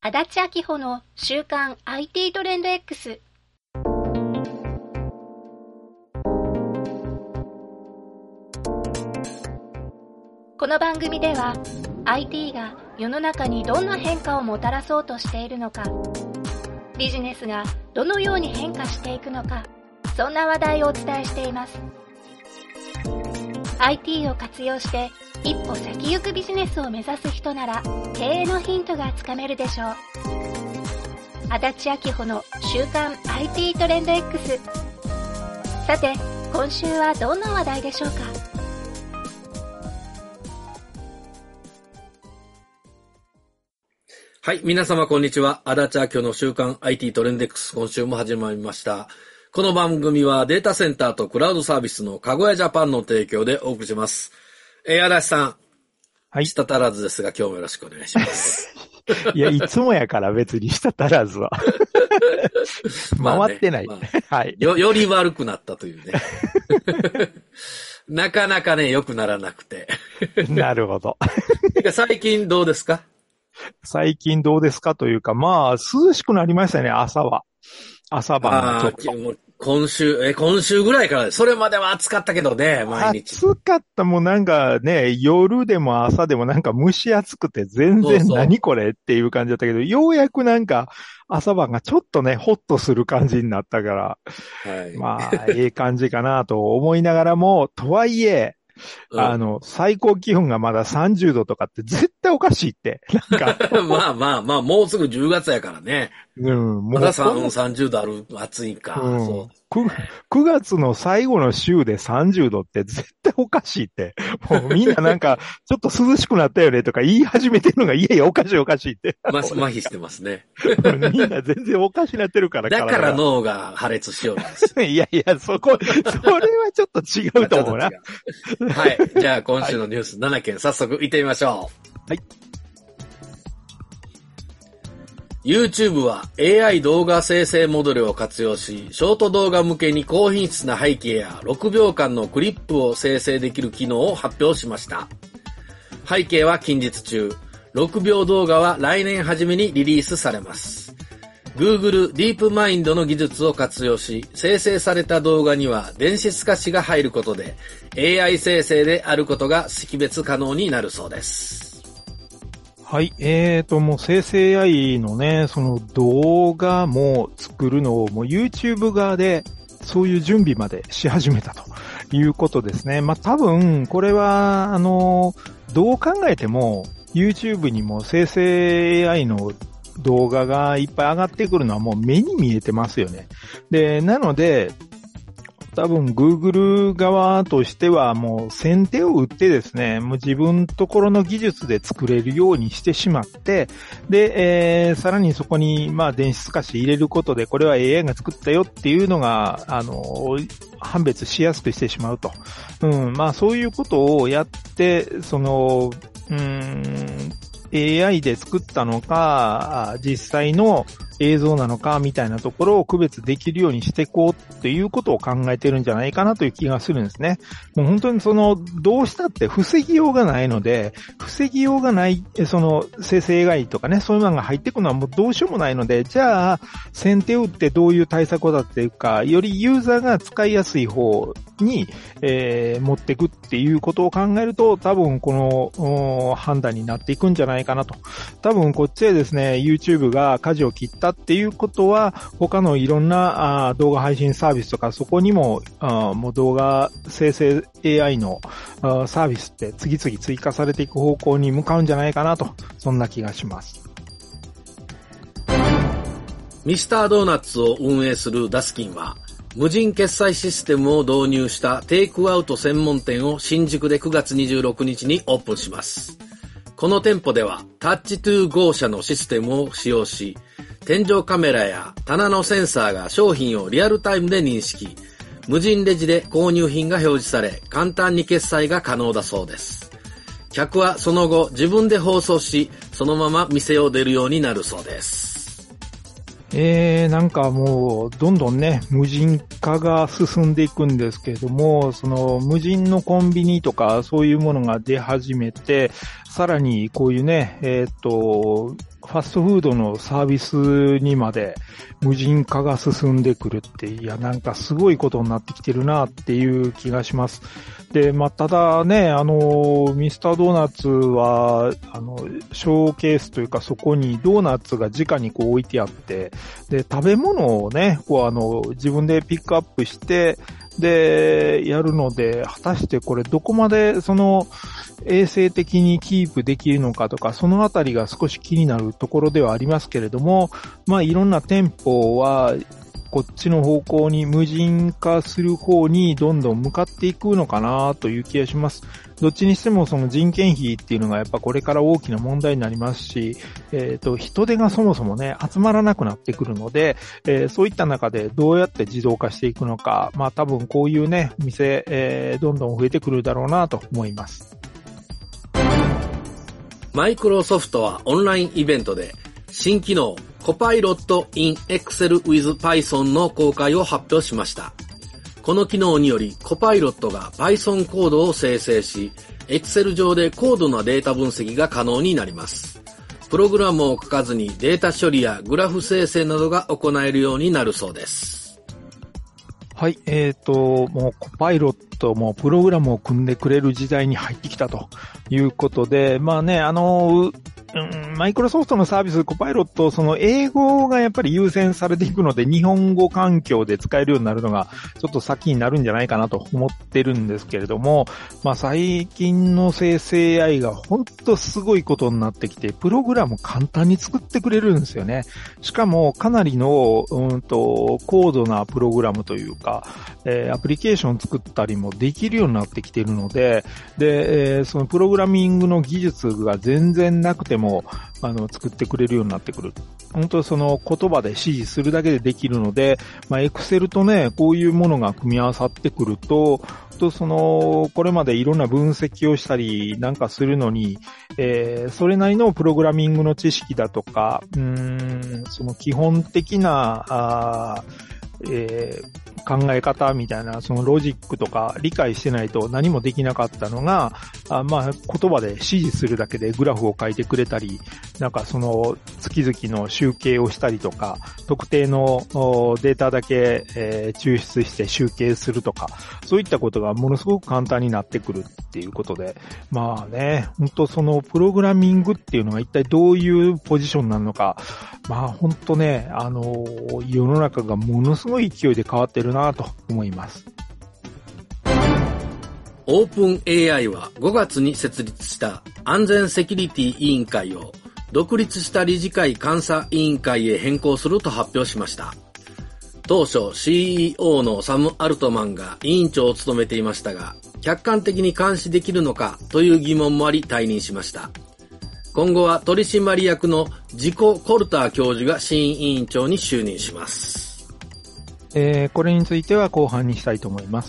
足立明穂の週刊 IT トレンド X。この番組では IT が世の中にどんな変化をもたらそうとしているのか、ビジネスがどのように変化していくのか、そんな話題をお伝えしています。IT を活用して一歩先行くビジネスを目指す人なら経営のヒントがつかめるでしょう。足立明穂の週刊 IT トレンド X。 さて今週はどんな話題でしょうか。 はい、皆様こんにちは。足立明穂の週刊 IT トレンド X、 今週も始まりました。この番組はデータセンターとクラウドサービスのかごやジャパンの提供でお送りします。足立さん、はい、舌足らずですが今日もよろしくお願いします。 いや、いつもやから別に舌足らずは。回ってない。はい。 より悪くなったというね。なかなかね、良くならなくて。 なるほど。 最近どうですか？ 最近どうですかというか、まあ、涼しくなりましたね、朝は。朝晩ちょっと。 今週ぐらいから、それまでは暑かったけどね、毎日。 暑かった、もうなんかね、夜でも朝でもなんか蒸し暑くて全然何これっていう感じだったけど、ようやくなんか朝晩がちょっとね、ホッとする感じになったから、はい、まあ、ええ感じかなと思いながらも、とはいえ、最高気温がまだ30度とかって絶対おかしいって。なんかまあ、もうすぐ10月やからね。 うん、 もうまだ30度ある、暑いか。 うん、そう。9月の最後の週で30度って絶対おかしいって。もうみんななんか、ちょっと涼しくなったよねとか言い始めてるのが、いやおかしいって。 麻痺してますね。 みんな全然おかしなってるから。 だから脳が破裂しようんです。 いや、それはちょっと違うと思うな。 はい。じゃあ今週のニュース7件、早速行ってみましょう。はい。YouTube は AI 動画生成モデルを活用し、ショート動画向けに高品質な背景や6秒間のクリップを生成できる機能を発表しました。背景は近日中、6秒動画は来年初めにリリースされます。Google ディープマインドの技術を活用し、生成された動画には電子透かしが入ることで、AI 生成であることが識別可能になるそうです。 はい。もう生成 AI のね、その動画も作るのをもう YouTube 側でそういう準備までし始めたということですね。まあ、多分、これは、どう考えても YouTube にも生成 AI の動画がいっぱい上がってくるのはもう目に見えてますよね。で、なので、多分 Google 側としてはもう先手を打ってですね、もう自分ところの技術で作れるようにしてしまって、で、さらにそこにまあ電子透かし入れることで、これは AI が作ったよっていうのが、判別しやすくしてしまうと。まあそういうことをやって、AI で作ったのか、実際の映像なのかみたいなところを区別できるようにしていこうっていうことを考えてるんじゃないかなという気がするんですね。もう本当にどうしたって防ぎようがないので、防ぎようがない、生成 AI とかね、そういうのが入ってくるのはもうどうしようもないので、じゃあ、先手を打ってどういう対策を立てていくか、よりユーザーが使いやすい方に、持っていくっていうことを考えると、多分この判断になっていくんじゃないかなと。多分こっちでですね、YouTube が舵を切ったっていうことは、他のいろんな動画配信サービスとか、そこにももう動画生成 AI のサービスって次々追加されていく方向に向かうんじゃないかなと、そんな気がします。 ミスタードーナツを運営するダスキンは、無人決済システムを導入したテイクアウト専門店を新宿で9月26日にオープンします。この店舗ではタッチトゥーゴー社のシステムを使用し、天井カメラや棚のセンサーが商品をリアルタイムで認識、無人レジで購入品が表示され、簡単に決済が可能だそうです。客はその後自分で包装し、そのまま店を出るようになるそうです。 なんかもう、どんどんね、無人化が進んでいくんですけれども、無人のコンビニとか、そういうものが出始めて、 さらにこういうね、ファストフードのサービスにまで無人化が進んでくるって、いや、なんかすごいことになってきてるなっていう気がします。で、ただね、ミスタードーナツは、ショーケースというかそこにドーナツが直に置いてあって、で、食べ物をね、自分でピックアップして、で、やるので、果たしてこれどこまで衛生的にキープできるのかとか、そのあたりが少し気になるところではありますけれども、いろんな店舗は、こっちの方向に無人化する方にどんどん向かっていくのかなという気がします。どっちにしてもその人件費っていうのがやっぱこれから大きな問題になりますし、人手がそもそもね、集まらなくなってくるので、そういった中でどうやって自動化していくのか、多分こういうね、店、どんどん増えてくるだろうなと思います。 マイクロソフトはオンラインイベントで新機能Copilot in Excel with Python の公開を発表しました。この機能により Copilot が Python コードを生成し、Excel 上で高度なデータ分析が可能になります。プログラムを書かずにデータ処理やグラフ生成などが行えるようになるそうです。 はい、もうコパイロットもプログラムを組んでくれる時代に入ってきたということで、マイクロソフトのサービス、コパイロット、英語がやっぱり優先されていくので、日本語環境で使えるようになるのが、ちょっと先になるんじゃないかなと思ってるんですけれども、最近の生成 AI が本当すごいことになってきて、プログラム簡単に作ってくれるんですよね。しかも、かなりの、高度なプログラムというか、アプリケーション作ったりもできるようになってきているので、で、そのプログラミングの技術が全然なくても、作ってくれるようになってくる。本当言葉で指示するだけでできるので、Excel とね、こういうものが組み合わさってくると、これまでいろんな分析をしたりなんかするのに、それなりのプログラミングの知識だとか、その基本的な、考え方みたいな、そのロジックとか理解してないと何もできなかったのが、言葉で指示するだけでグラフを書いてくれたり、なんかその月々の集計をしたりとか、特定のデータだけ、抽出して集計するとか、そういったことがものすごく簡単になってくるっていうことで、本当そのプログラミングっていうのが一体どういうポジションなのか、本当ね、世の中がものすごい勢いで変わってるなと思います。 オープン AI は5月に設立した安全セキュリティ委員会を独立した理事会監査委員会へ変更すると発表しました。当初 CEO のサム・アルトマンが委員長を務めていましたが、客観的に監視できるのかという疑問もあり退任しました。今後は取締役のジコ・コルター教授が新委員長に就任します。 これについては後半にしたいと思います。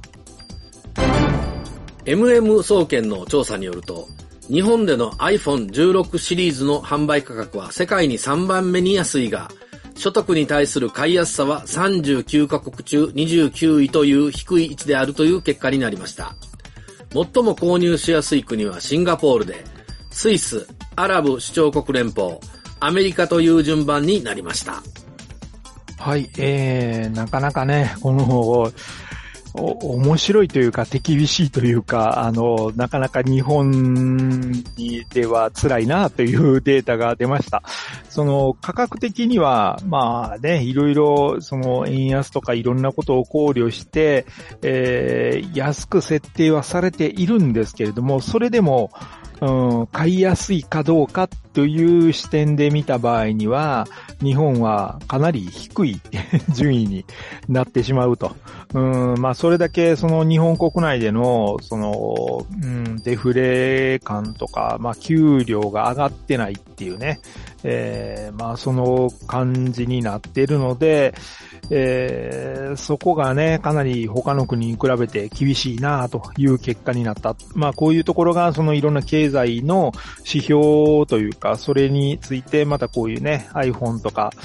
MM 総研の調査によると、日本での iPhone16 シリーズの販売価格は世界に3番目に安いが、所得に対する買いやすさは39カ国中29位という低い位置であるという結果になりました。最も購入しやすい国はシンガポールで、スイス、アラブ首長国連邦、アメリカという順番になりました。 はい、なかなかね、この面白いというか手厳しいというか、なかなか日本では辛いなというデータが出ました。価格的には、いろいろ、円安とかいろんなことを考慮して、安く設定はされているんですけれども、それでも、買いやすいかどうかという視点で見た場合には、日本はかなり低い順位になってしまうと。それだけ日本国内での、デフレ感とか、給料が上がってないっていうね、その感じになっているので、そこがね、かなり他の国に比べて厳しいなという結果になった。こういうところがいろんな経済の指標というか、それについてまたこういうね、iPhone とか、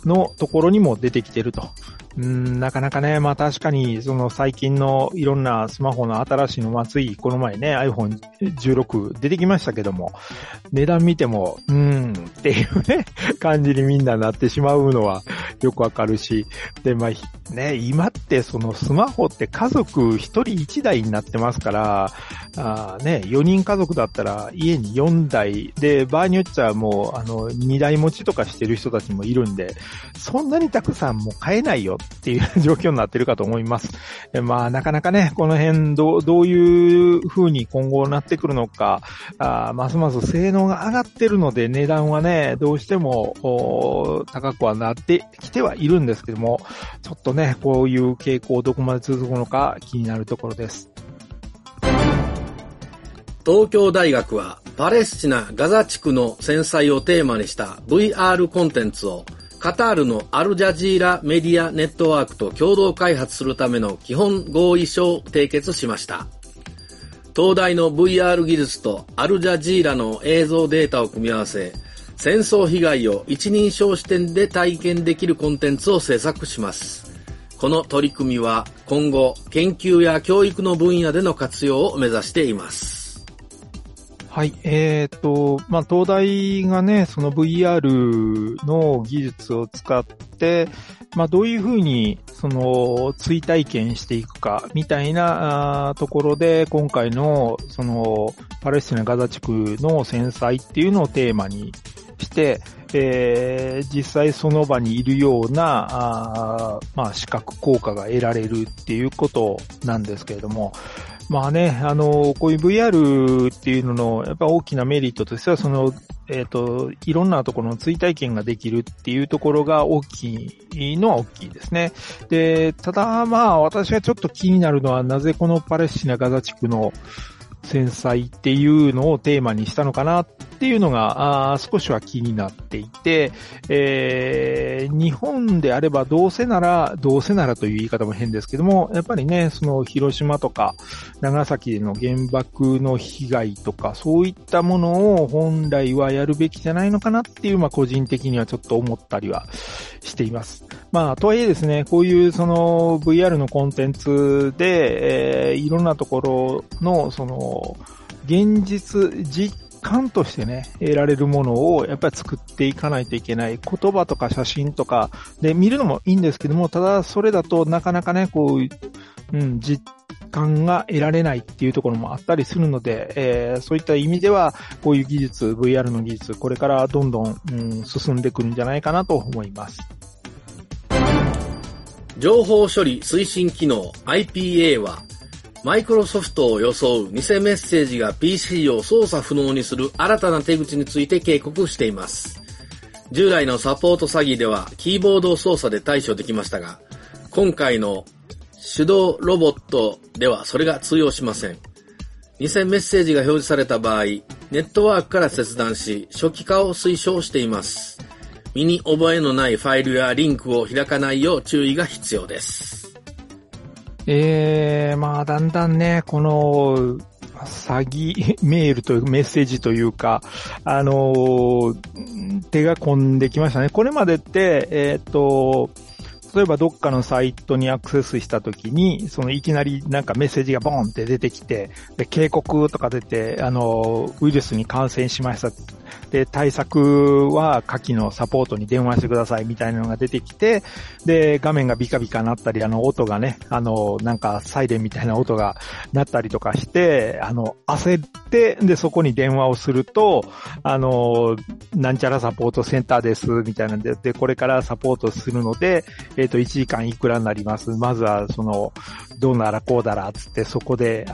のところにも出てきてると。なかなかね、まあ確かに、その最近のいろんなスマホの新しいのこの前ね、iPhone 16出てきましたけども、値段見ても、っていうね、感じにみんななってしまうのはよくわかるし、で、まあね、今ってそのスマホって家族一人一台になってますから、4人家族だったら家に4台で、場合によっちゃもう2台持ちとかしてる人たちもいるんで、そんなにたくさんもう買えないよっていう状況になってるかと思います。まあなかなかね、この辺どういう風に今後なってくるのか、ますます性能が上がってるので値段はね、どうしても高くはなってきてはいるんですけども、ちょっとね、こういう傾向どこまで続くのか気になるところです。 東京大学はパレスチナ・ガザ地区の戦災をテーマにした VR コンテンツをカタールのアルジャジーラメディアネットワークと共同開発するための基本合意書を締結しました。東大の VR 技術とアルジャジーラの映像データを組み合わせ、戦争被害を一人称視点で体験できるコンテンツを制作します。この取り組みは今後研究や教育の分野での活用を目指しています。 はい。まあ、東大がね、その VR の技術を使って、まあ、どういうふうに、追体験していくか、みたいなところで、今回の、パレスチナガザ地区の戦災っていうのをテーマにして、実際その場にいるような、まあ、視覚効果が得られるっていうことなんですけれども、まあね、こういう VR っていうのの、やっぱ大きなメリットとしては、いろんなところの追体験ができるっていうところが大きいのは大きいですね。で、ただまあ、私がちょっと気になるのは、なぜこのパレスチナガザ地区の戦災っていうのをテーマにしたのかなっていうのが少しは気になっていて、日本であればどうせならという言い方も変ですけども、やっぱりね、広島とか長崎での原爆の被害とかそういったものを本来はやるべきじゃないのかなっていう、まあ個人的にはちょっと思ったりはしています。まあとはいえですね、こういうVR のコンテンツで、いろんなところの現実感としてね、得られるものをやっぱり作っていかないといけない。言葉とか写真とかで見るのもいいんですけども、ただそれだとなかなかね、こう、実感が得られないっていうところもあったりするので、そういった意味では、こういう技術、VR の技術、これからどんどん、進んでくるんじゃないかなと思います。 情報処理推進機能 IPA は、マイクロソフトを装う偽メッセージが PC を操作不能にする新たな手口について警告しています。従来のサポート詐欺ではキーボード操作で対処できましたが、今回の手動ロボットではそれが通用しません。偽メッセージが表示された場合、ネットワークから切断し、初期化を推奨しています。身に覚えのないファイルやリンクを開かないよう注意が必要です。 まあ、だんだんね、この、詐欺メールというメッセージというか、手が込んできましたね。これまでって、例えばどっかのサイトにアクセスしたときに、いきなりなんかメッセージがボーンって出てきて、で、警告とか出て、ウイルスに感染しました。で、対策は下記のサポートに電話してくださいみたいなのが出てきて、で、画面がビカビカ鳴ったり、音がね、なんかサイレンみたいな音が鳴ったりとかして、焦って、で、そこに電話をすると、なんちゃらサポートセンターです、みたいなんで、で、これからサポートするので、1時間いくらになります。まずは、どうならこうだら、つって、そこで、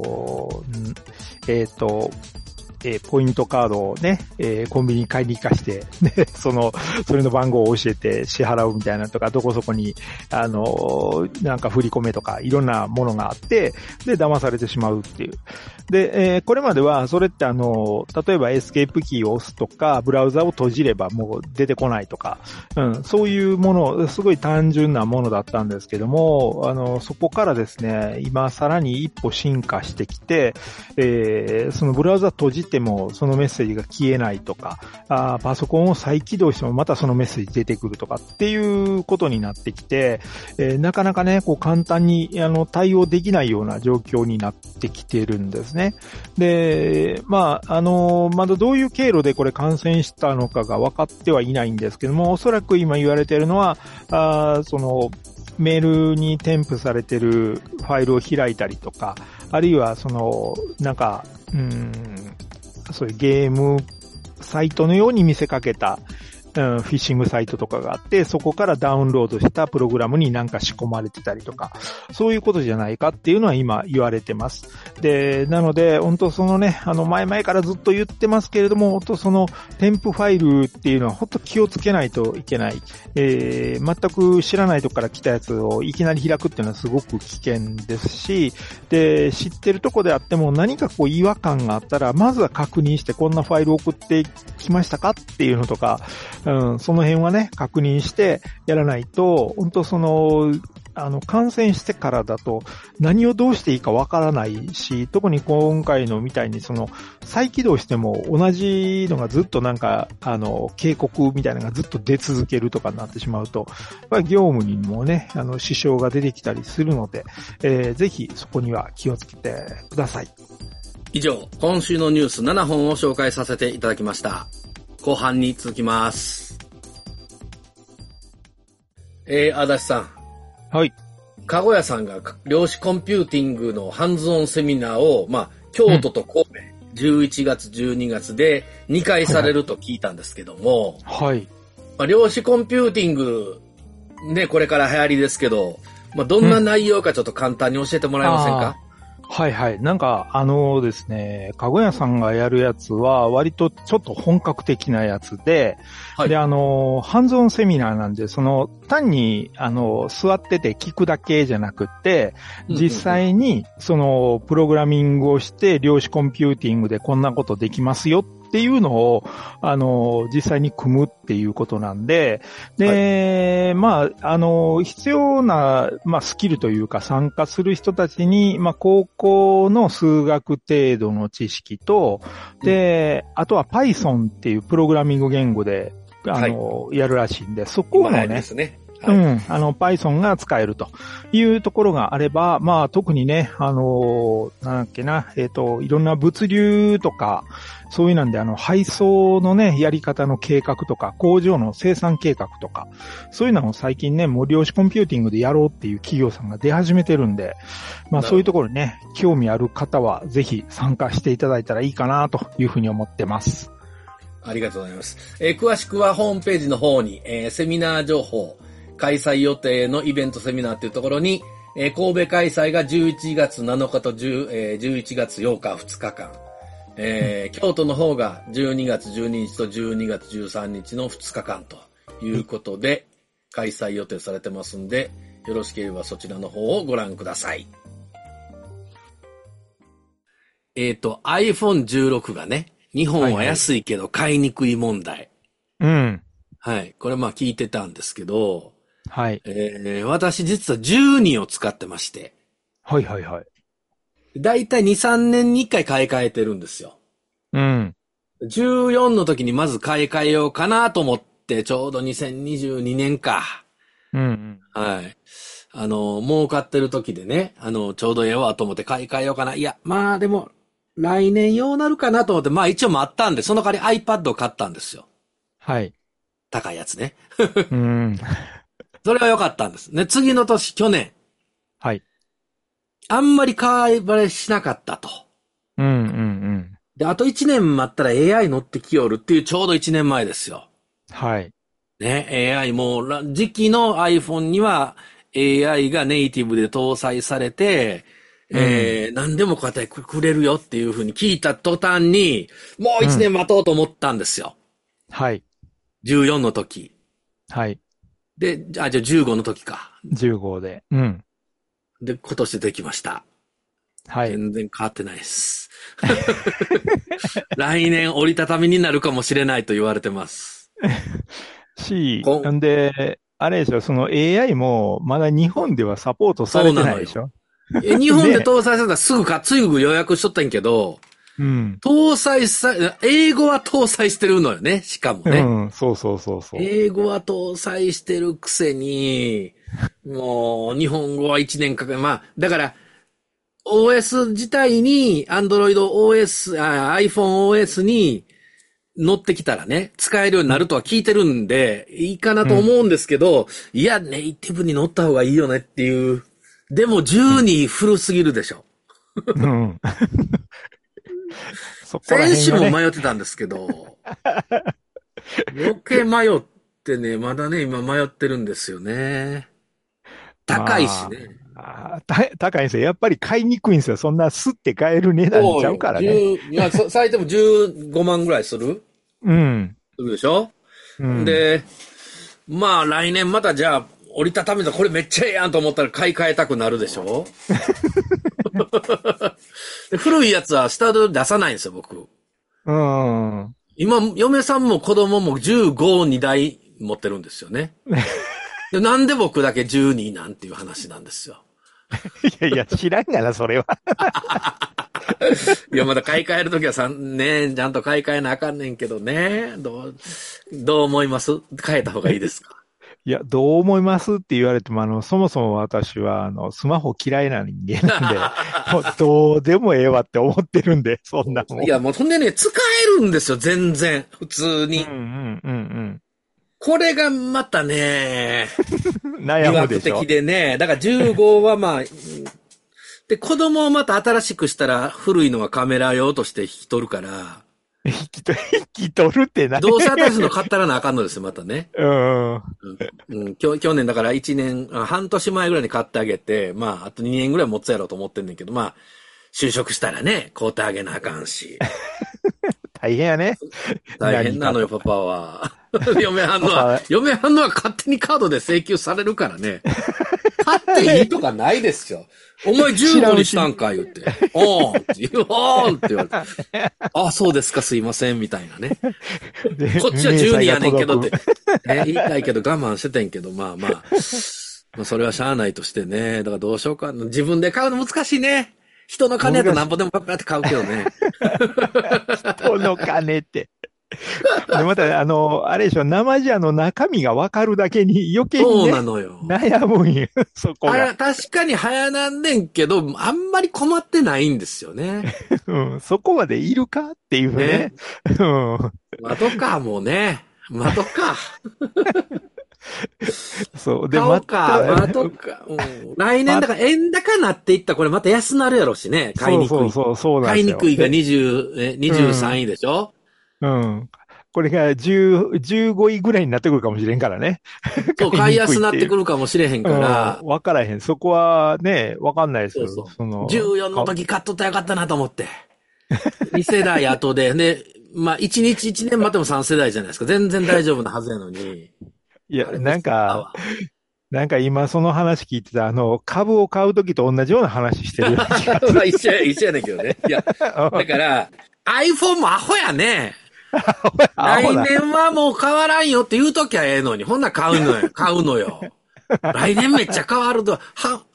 ポイントカードをね、コンビニに買いに行かして、ね、それの番号を教えて支払うみたいなとか、どこそこに、なんか振り込めとか、いろんなものがあって、で、騙されてしまうっていう。で、これまでは、それって例えばエスケープキーを押すとか、ブラウザを閉じればもう出てこないとか、そういうもの、すごい単純なものだったんですけども、そこからですね、今さらに一歩進化してきて、そのブラウザ閉じて、 てもそのメッセージが消えないとか、パソコンを再起動してもまたそのメッセージ出てくるとかっていうことになってきて、なかなかね、こう簡単に対応できないような状況になってきてるんですね。で、まだどういう経路でこれ感染したのかが分かってはいないんですけども、おそらく今言われているのは、メールに添付されているファイルを開いたりとか、あるいはそういうゲームサイトのように見せかけた、フィッシングサイトとかがあって、そこからダウンロードしたプログラムになんか仕込まれてたりとか、そういうことじゃないかっていうのは今言われてます。で、なので、本当前々からずっと言ってますけれども、本当添付ファイルっていうのは本当気をつけないといけない。全く知らないとこから来たやつをいきなり開くっていうのはすごく危険ですし、で、知ってるとこであっても何かこう違和感があったら、まずは確認してこんなファイル送ってきましたかっていうのとか、その辺はね、確認してやらないと、本当感染してからだと何をどうしていいかわからないし、特に今回のみたいに再起動しても同じのがずっと警告みたいなのがずっと出続けるとかになってしまうと、業務にもね、支障が出てきたりするので、ぜひそこには気をつけてください。 以上、今週のニュース7本を紹介させていただきました。後半に続きます。足立さん。 はい。 かごやさんが量子コンピューティングのハンズオンセミナーを、京都と神戸、11月、12月で2回されると聞いたんですけども、 はい。 量子コンピューティング、ね、これから流行りですけど、どんな内容かちょっと簡単に教えてもらえませんか？ はいはい。ですね、かごやさんがやるやつは割とちょっと本格的なやつで、はい、で、ハンズオンセミナーなんで、単に、座ってて聞くだけじゃなくって、実際に、プログラミングをして、量子コンピューティングでこんなことできますよっていうのを、実際に組むっていうことなんで、で、はい、必要な、スキルというか参加する人たちに、高校の数学程度の知識と、で、あとは Python っていうプログラミング言語で、やるらしいんで、そこのね、 ですね。 はい、Python が使えるというところがあれば、特にね、いろんな物流とか、そういうなんで、配送のね、やり方の計画とか、工場の生産計画とか、そういうのを最近ね、もう量子コンピューティングでやろうっていう企業さんが出始めてるんで、そういうところにね、興味ある方は、ぜひ参加していただいたらいいかな、というふうに思ってます。 ありがとうございます。詳しくはホームページの方に、セミナー情報、開催予定のイベントセミナーというところに、神戸開催が11月7日と11月8日2日間、京都の方が12月12日と12月13日の2日間ということで開催予定されてますんで、よろしければそちらの方をご覧ください。iPhone16 がね、日本は安いけど買いにくい問題。 うん。 はい。これ聞いてたんですけど、 はい。 私実は12を使ってまして。 はいはいはい。 だいたい2、3年に1回買い替えてるんですよ。 うん。 14の時にまず買い替えようかなと思って、ちょうど2022年か。 うん。 はい。儲かってる時でね、ちょうどええわと思って買い替えようかな。いや、でも、来年用なるかなと思って、一応待ったんで、その代わり iPad を買ったんですよ。 はい。 高いやつね。 うん。 それは良かったんです。ね、次の年、去年。 はい。 あんまり買い替えしなかったと。 うんうんうん。 で、あと1年待ったら AI 乗ってきよるっていうちょうど1年前ですよ。 はい。 ね、AI もう、次期の iPhone には AI がネイティブで搭載されて、何でも答えくれるよっていう風に聞いた途端に、もう1年待とうと思ったんですよ。 はい。 14の時。 はい。 で、じゃあ15の時か。 15で。うん。 で、今年できました。 はい。 全然変わってないです。来年折りたたみになるかもしれないと言われてます。 んで、あれでしょ、その AI もまだ日本ではサポートされてないでしょ。 日本で搭載されたらすぐ予約しとったんやけど、 うん。 英語は搭載してるのよね、しかもね。 うん。そうそうそうそう。 英語は搭載してるくせに、もう、日本語は1年かかる。まあ、だから、OS 自体に、Android OS、iPhone OS に乗ってきたらね、使えるようになるとは聞いてるんで、いいかなと思うんですけど、いや、ネイティブに乗った方がいいよねっていう。でも、12古すぎるでしょ。 うん。そこら先週辺がね。 も迷ってたんですけど、余計迷ってね、まだね、今迷ってるんですよね。高いしまね。 あ、高いんですよ。やっぱり買いにくいんですよ。そんなスって買える値段ちゃうそうよ。 からね。 いや、最低も15万ぐらいうん。 するでしょ。 うん。 で、まあ来年またじゃあ、折りたたみだ、これめっちゃええやんと思ったら買い替えたくなるでしょ。で古いやつはスタートで出さないんですよ、僕。 うん。 今、嫁さんも子供も15、2台持ってるんですよね。で、なんで僕だけ12なんていう話なんですよ。 いやいや、知らんがな、それは。 いや、まだ買い替えるときはね、ちゃんと買い替えなあかんねんけどね。どう思います？変えた方がいいですか？ いや、どう思いますって言われても、そもそも私は、スマホ嫌いな人間なんで、もうどうでもええわって思ってるんで、そんなもいや、もうほんでね、使えるんですよ、全然。普通ん。うに。 んうんこれがまたね、 うん。悩魅惑むでしょ？ 的でね。だから15はまあ、で、子供をまた新しくしたら古いのはカメラ用として引き取るから、 引き取るって何？ どうせ新しいの買ったらなあかんのですよ、またね。 うん。 去年だから1年、半年前ぐらいに買ってあげて、まあ、あと2年ぐらい持つやろうと思ってんねんけど、まあ、就職したらね、買うてあげなあかんし。 大変やね。 大変なのよ、パ何かとか。 パは。 パパ、 嫁はんのは勝手にカードで請求されるからね。買っていいとかないですよ。お前15にしたんか言って。おーんって言う、おーんって言われて。あ、そうですか、すいません、みたいなね。 で、 こっちは12 明細がやねんけどって。 届く。 ね、言いたいけど我慢しててんけど、まあまあ。まあそれはしゃあないとしてね。だからどうしようかな。自分で買うの難しいね。人の金やと難しい。 なんぼでもパッパって買うけどね。 人の金って。で、また、あれでしょ、生地の中身がわかるだけに余計にそうなね、 のよ。 悩むんよ、そこが。 確かに早なんねんけど、あんまり困ってないんですよね。 うん、そこまでいるかっていうね。 ね。うん。 窓か、もうね。窓か。 そう。で、 買おうか、窓か。うん、来年だから円高なっていったらこれまた安なるやろしね。買いそうにくい。 そうそう、そうなんで買いすよ。 にくいがで、う 23 ん、 位でしょ？ うん。これが10、15位ぐらいになってくるかもしれんからね。 そう、 買い買いにくいっていう。 やすなってくるかもしれへんうん、 から、 わからへん。そこはね、わかんないですよ。 そうそう。14のか、 時買っとったらよかったなと思って。2世代後で、で、まあ、1日1年待っても3世代じゃないですか。全然大丈夫なはずやのに。 いや、 あれミスったわ。 なんか今その話聞いてた、株を買うときと同じような話してるような気がすまあ一緒やねんけどね。いや、だる。 から、iPhone もアホやね。 アホな。 来年はもう変わらんよって言うときはええのに、ほんなら買うのよ。買うのよ。来年めっちゃ変わると、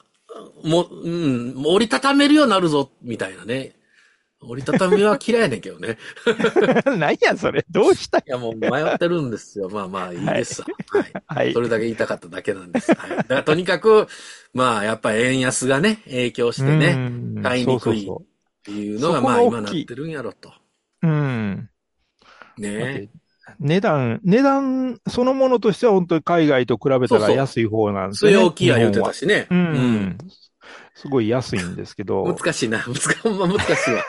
もう折りたためるようになるぞ、みたいなね。折りたたみは嫌いやねんけどね。 何やそれ。どうしたい？ いや、もう迷ってるんですよ。まあまあ、いいですわ。はい。 はい。 それだけ言いたかっただけなんです。はい。だからとにかく、まあ、やっぱり円安がね、影響しうてね、 ん。 買いそうにくいっそうそていうう。 のが、 そこまあが大きい。 今なってるんやろと。 うん。だっね。 て、値段そのものとしては本当に海外と比べたらそうそう。 安い方なんですよ据えね、 置きや言うてた日本は。 しね。 ううん。 ん。すごい安いんですけど。 難しいな。ほんま難しいわ。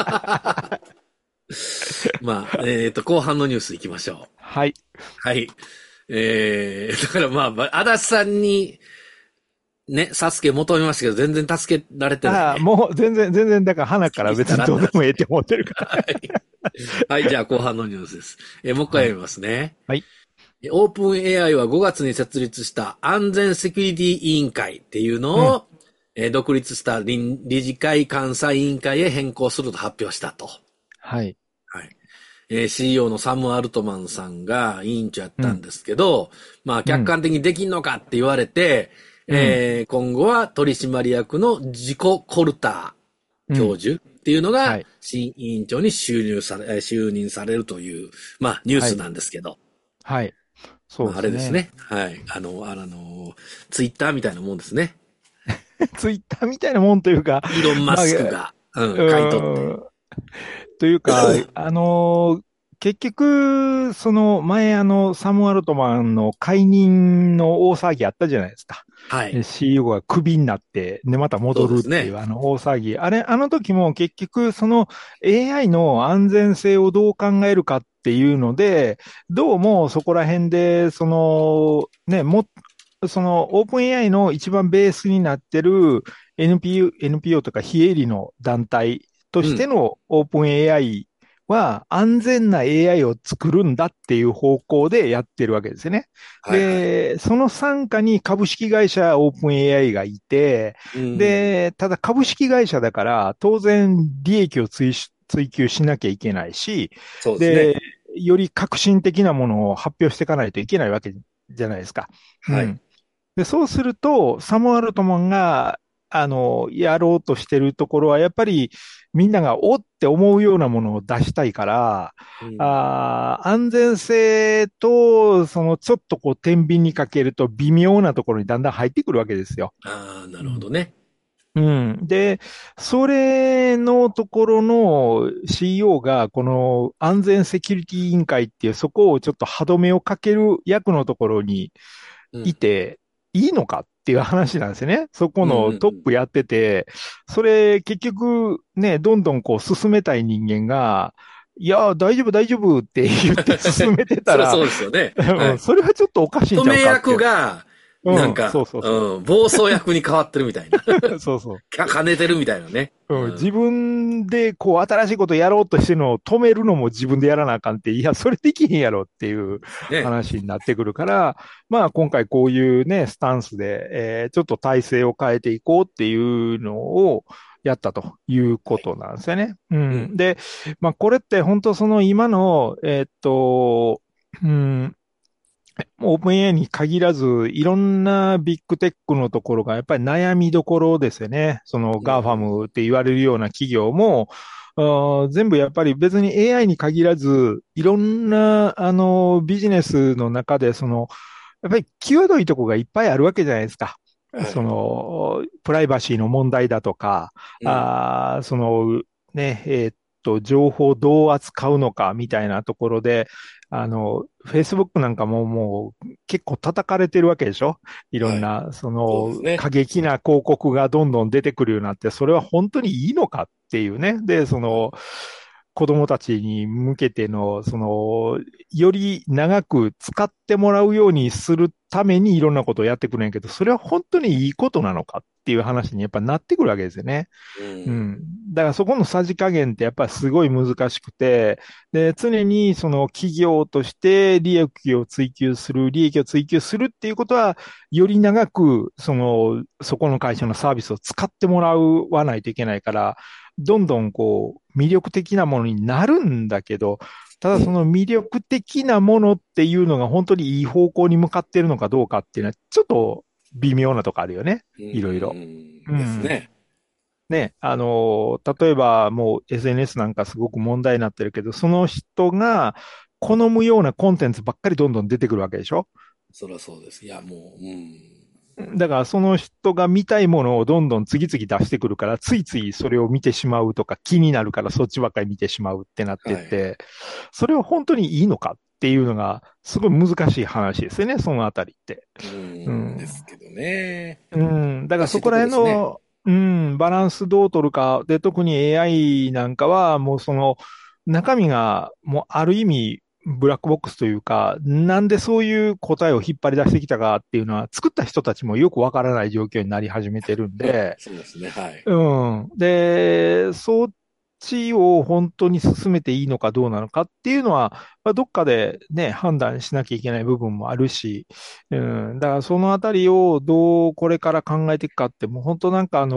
まあ、後半のニュース行きましょう。 はい。 はい。だからまあ、足立さんに、ね、サスケ求めましたけど、全然助けられてないああ、 ね。 もう全然、だから花から別にどうでもええって思ってるから。 はい。はい、じゃあ後半のニュースです。もう一回読みますね。 はい。 オープン AI は5月に設立した安全セキュリティ委員会っていうのを、独立した理事会監査委員会へ変更すると発表したと。 はい。 はい。CEO のサム・アルトマンさんが委員長やったんですけど、まあ客観的にできんのかって言われて、今後は取締役のジコ・コルター教授ってっていうのが、 はい。 新委員長に就任されるという、まあ、ニューはい。 スなんですけど。 はい。そうまあ、あですね。 れですね。はい。ツイッターみたいなもんですね。 ツイッターみたいなもんというか、 イーロン・マまあ、 スクが、 う買い取って。 ーん、というか、結局、その前サム・アルトマンの解任の大騒ぎあったじゃないですか。 はい。 CEO がクビになって、で、またそ戻るっていううですね。 大騒ぎ。あの時も結局、その AI の安全性をどう考えるかっていうので、どうもそこら辺で、そのオープン AI の一番ベースになってる NPO とか非営利の団体としてうん。 のオープン AI は安全な AI を作るんだっていう方向でやってるわけですよね。 はいはい。 で、その傘下に株式会社オープン AI がいて、 うん。 で、ただ株式会社だから当然利益を追求しなきゃいけないし、 そうですね。 で、より革新的なものを発表していかないといけないわけじゃないですか。うはい。 ん。で、そうすると、サム・アルトマンが、やろうとしてるところは、やっぱりみんながおって思うようなものを出したいから、 うん。 安全性と、ちょっと天秤にかけると微妙なところにだんだん入ってくるわけですよ。 ああ、なうん。 るほどね。 うん。で、それのところの CEO が、この安全セキュリティ委員会っていう、そこをちょっと歯止めをかける役のところに、 うん。 いていいのかっていう話なんですよね。そこうんうんのトッうん。 プやってて、それ結局ね、どんどん進めたい人間が、いや、大丈夫大丈夫って言って進めてたら、 そりゃそうですよね。はうん、 い。 それはちょっとおかしいんちゃう止めかって。 役が、 うん、そうそうそ暴走役に変わってるみたいな。 う。そうそう。 兼ねてるみたいなね。 うん、自分で新しいことやろうとしてるのを止めるのも自分でやらなあかんって、いや、それできへんやろっていうね。 話になってくるから、まあ今回こういうね、スタンスで、ちょっと体制を変えていこうっていうのをやったというはい。 ことなんですよね。ううん。 ん。で、まあこれって本当その今の、うん、オープン AI に限らず、いろんなビッグテックのところがやっぱり悩みどころですよね。そのうん。 GAFAM って言われるような企業も、全部やっぱり別に AI に限らず、いろんな、ビジネスの中で、やっぱり際どいとこがいっぱいあるわけじゃないですか。 はい。 プライバシーの問題だとか、 うん。 ね、情報をどう扱うのかみたいなところで、Facebook なんかももう結構叩かれてるわけでしょ。いろはい。 んな、 そうですね。 過激な広告がどんどん出てくるようになって、それは本当にいいのかっていうね。で、 うん。 子供たちに向けての、より長く使ってもらうようにするためにいろんなことをやってくるんやけど、それは本当にいいことなのかっていう話にやっぱなってくるわけですよね。 うん。 うん。だからそこのさじ加減ってやっぱりすごい難しくて、で、常にその企業として利益を追求するっていうことは、より長く、そこの会社のサービスを使ってもらわないといけないから、どんどん魅力的なものになるんだけど、ただそうん。 の魅力的なものっていうのが本当にいい方向に向かっているのかどうかっていうのは、ちょっと微妙なとこあるよね。 ういろいろ。 ん。 うん。 ですね。 ね、例えばもう SNS なんかすごく問題になってるけど、その人が好むようなコンテンツばっかりどんどん出てくるわけでしょ。 そりゃそうです。いや、もう、うん。 だからその人が見たいものをどんどん次々出してくるから、ついついそれを見てしまうとか気になるからそっちばっかり見てしまうってなってはい。 て、それは本当にいいのかっていうのがすごい難しい話ですよね、そのあたりって。 うん。 うん。 ですけどね。 うん。だからそこら難しいとこですね。 辺の、うん、バランスどう取るか。で、特に AI なんかは、もう中身が、もうある意味、ブラックボックスというか、なんでそういう答えを引っ張り出してきたかっていうのは、作った人たちもよくわからない状況になり始めてるんで、 そうですね。はい。 うん。で、そっちを本当に進めていいのかどうなのかっていうのは、まあどっかでね、判断しなきゃいけない部分もあるし、うん。だからそのあたりをどうこれから考えていくかって、もう本当なんか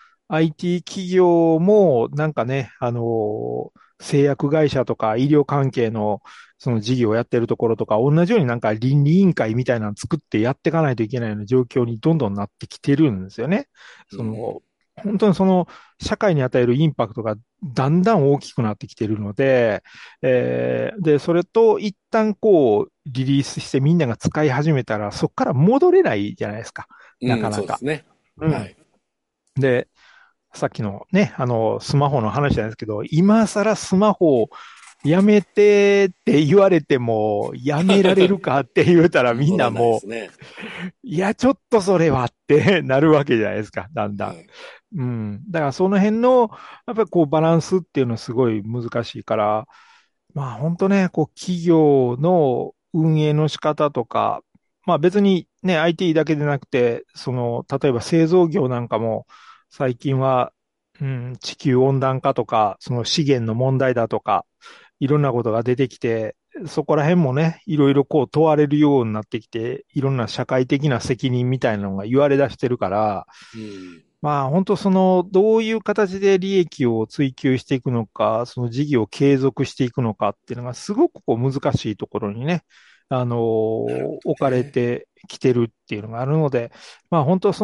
IT 企業もなんかね、製薬会社とか医療関係のその事業をやってるところとか、同じようになんか倫理委員会みたいなの作ってやっていかないといけないような状況にどんどんなってきてるんですよね。 うん。 本当にその社会に与えるインパクトがだんだん大きくなってきているので、で、それと一旦こうリリースしてみんなが使い始めたら、そこから戻れないじゃないですか。なかなか。 そうですね。 はい。で、さっきのね、スマホの話なんですけど、今更スマホをやめてって言われても、やめられるかって言うたらみんなもう、いや、ちょっとそれはってなるわけじゃないですか、だんだん。うん。だからその辺の、やっぱりこうバランスっていうのはすごい難しいから、まあ本当ね、こう企業の運営の仕方とか、まあ別にね、IT だけでなくて、例えば製造業なんかも、最近は、地球温暖化とか、その資源の問題だとか、いろんなことが出てきて、そこら辺もね、いろいろこう問われるようになってきて、いろんな社会的な責任みたいなのが言われ出してるから、まあ本当どういう形で利益を追求していくのか、その事業を継続していくのかっていうのがすごくこう難しいところにね、置かれてきてるっていうのがあるので、まあ本当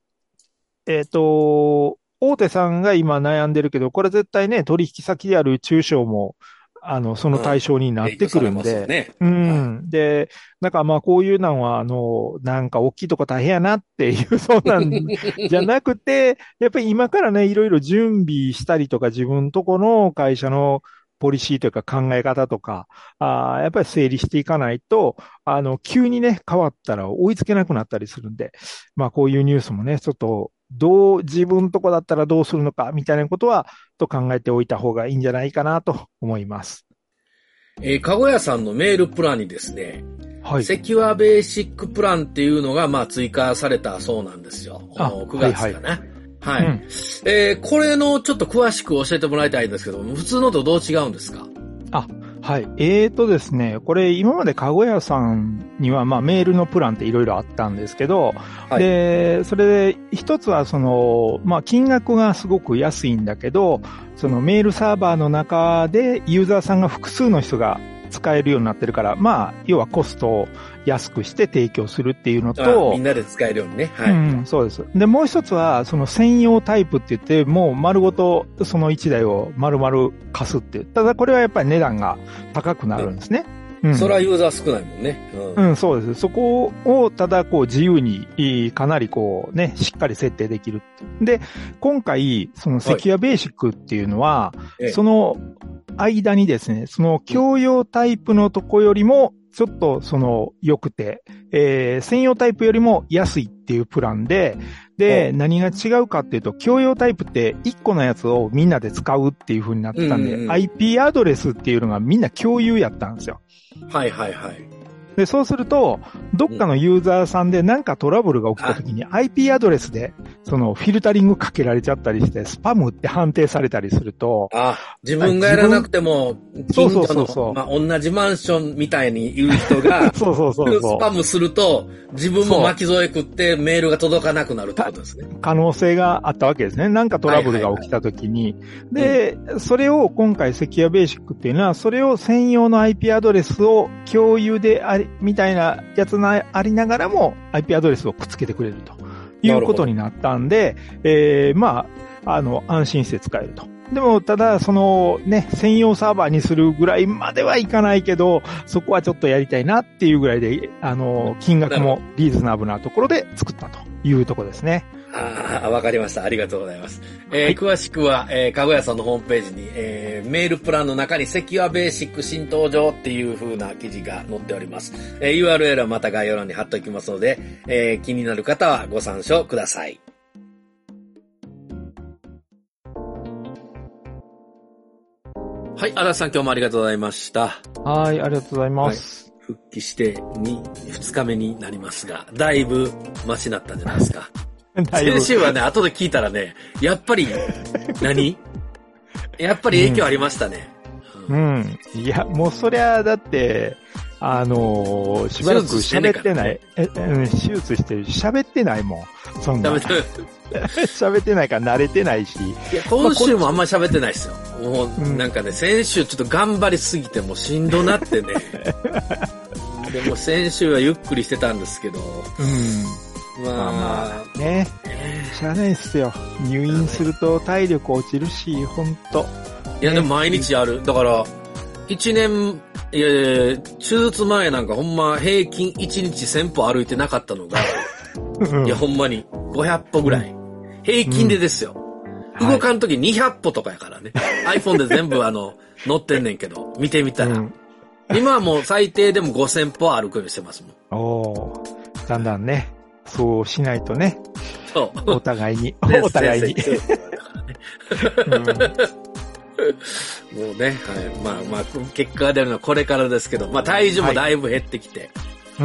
大手さんが今悩んでるけど、これ絶対ね、取引先である中小も、その対象になってくるんで、で、だからまあこういうのは、なんか大きいとこ大変やなっていう、そうなんじゃなくて、やっぱり今からね、いろいろ準備したりとか、自分とこの会社のポリシーというか考え方とか、やっぱり整理していかないと、急にね、変わったら追いつけなくなったりするんで、まあこういうニュースもね、ちょっと、自分とこだったらどうするのか、みたいなことは、と考えておいた方がいいんじゃないかなと思います。 かごやさんのメールプランにですね、 はい。 セキュアベーシックプランっていうのが、まあ追加されたそうなんですよ。9月かな。はい。これのちょっと詳しく教えてもらいたいんですけど、普通のとどう違うんですか？ はい。ですね、これ今までかごやさんにはまあメールのプランっていろいろあったんですけど、はい、で、それで一つはまあ金額がすごく安いんだけど、そのメールサーバーの中でユーザーさんが複数の人が使えるようになってるから、まあ、要はコストを安くして提供するっていうのと、 みんなで使えるようにね。はい。 そうです。で、もう一つは、その専用タイプって言って、もう丸ごとその1台を丸々貸すっていう。ただこれはやっぱり値段が高くなるんですね。 それはユーザー少ないもんね。 そうです。そこをただこう自由にかなりこうね、しっかり設定できる。で、今回、そのセキュアベーシックっていうのは、その間にですね、その共用タイプのとこよりも、ちょっと良くて、専用タイプよりも安いっていうプランで、何が違うかっていうと、共用タイプって1個のやつをみんなで使うっていう風になってたんで、IP アドレスっていうのがみんな共有やったんですよ。 はいはいはい。 で、そうすると、どっかのユーザーさんでなんかトラブルが起きた時に IP アドレスで、フィルタリングかけられちゃったりして、スパムって判定されたりすると。 自分がやらなくても、近所の、まあ、同じマンションみたいに言う人が、スパムすると、自分も巻き添え食ってメールが届かなくなるってことですね。 可能性があったわけですね。なんかトラブルが起きた時に。で、それを今回セキュアベーシックっていうのは、それを専用の IP アドレスを共有でみたいなやつがありながらも IP アドレスをくっつけてくれるということになったんで、まあ、安心して使えると。でも、ただ、専用サーバーにするぐらいまではいかないけど、そこはちょっとやりたいなっていうぐらいで、金額もリーズナブルなところで作ったというところですね。 わかりました。ありがとうございます。詳しくは、かごやさんのホームページに、メールプランの中にセキュアベーシック新登場っていう風な記事が載っております。URL はまた概要欄に貼っておきますので、気になる方はご参照ください。はい、足立さん今日もありがとうございました。 はい、ありがとうございます。 復帰して2日目になりますが、だいぶマシになったんじゃないですか。先週はね、後で聞いたらね、やっぱり、やっぱり影響ありましたね。 いや、もうそりゃ、だって、しばらく喋ってない。手術してるし、喋ってないもん。そんな。喋ってないから慣れてないし。 いや、今週もあんまり喋ってないですよ。もう、なんかね、先週ちょっと頑張りすぎてもうしんどなってね。でも先週はゆっくりしてたんですけど、 まあね。しゃあないっすよ。入院すると体力落ちるし、ほんと。 いや、でも毎日やる。だから、1年、いや、手術前なんかほんま平均1日1000歩歩いてなかったのが、いや、ほんまに500歩ぐらい。平均でですよ。動かんとき200歩とかやからね。iPhone で全部載ってんねんけど、見てみたら。今はもう最低でも5000歩歩くようにしてますもん。 おー、だんだんね、そうしないとね。 そう。 お互いに。お互いに。 もうね、はい。まあまあ、結果が出るのはこれからですけど、まあ体重もだいぶ減ってきて。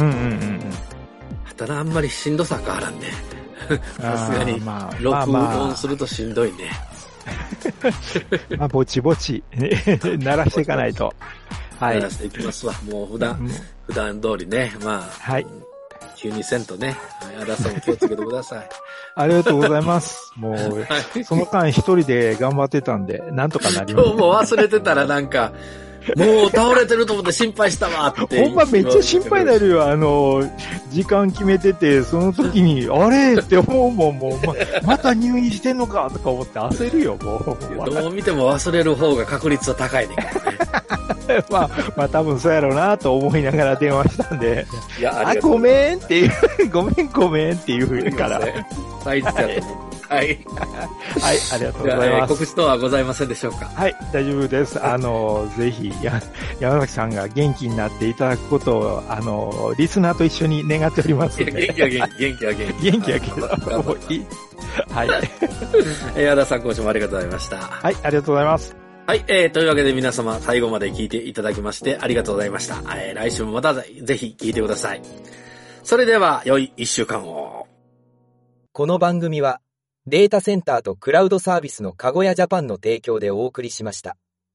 ただあんまりしんどさ変わらんね。さすがに、録音するとしんどいね。 まあ、ぼちぼち、鳴らしていかないと。 はい。鳴らしていきますわ。もう普段通りね、まあ。はい。急にせんとね。あらさんも気をつけてください。 ありがとうございます。もう、その間一人で頑張ってたんで、なんとかなりました。 今日も忘れてたらなんか、もう倒れてると思って心配したわって。 ほんまめっちゃ心配になるよ。時間決めてて、その時に、あれって思うもん、もう、また入院してんのかとか思って焦るよ、もう。 どう見ても忘れる方が確率は高いねんけどね。 まあ多分そうやろうなと思いながら電話したんで。 いや、 ごめんっていう、ごめんっていうから。 大事だと思う。はい。 はい、ありがとうございます。 告知等はございませんでしょうか？ はい、大丈夫です。ぜひ、山崎さんが元気になっていただくことを、リスナーと一緒に願っておりますので。 元気は元気。 元気やけど、もういい。はい。 矢田さん、今週もありがとうございました。 はい、ありがとうございます。 はい、というわけで皆様、最後まで聞いていただきまして、ありがとうございました。来週もまたぜひ聞いてください。それでは、良い一週間を。 この番組は、データセンターとクラウドサービスのかごやジャパンの提供でお送りしました。